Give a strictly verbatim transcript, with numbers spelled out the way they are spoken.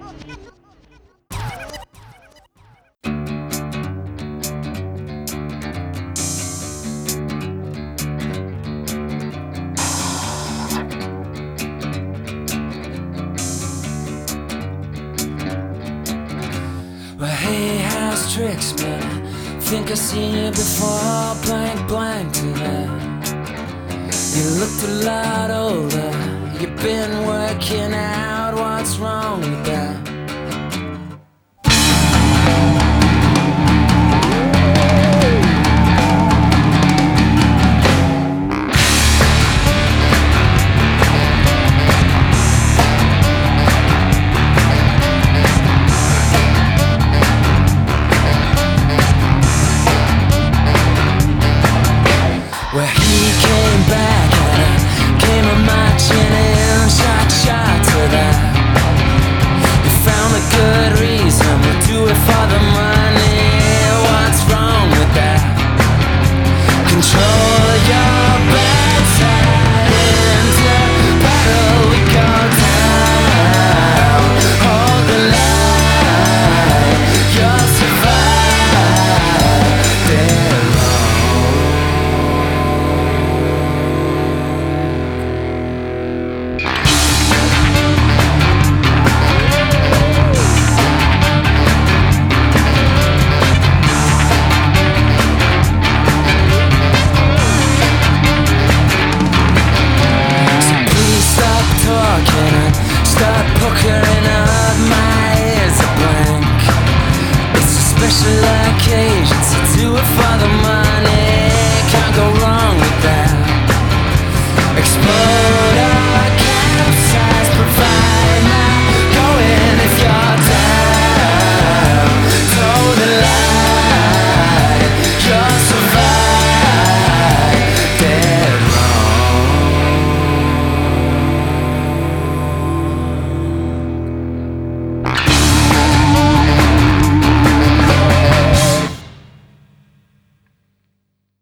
Well, hey, house tricks, man. I think I seen you before, blank, blank to that. You looked a lot older. You've been working out. What's wrong with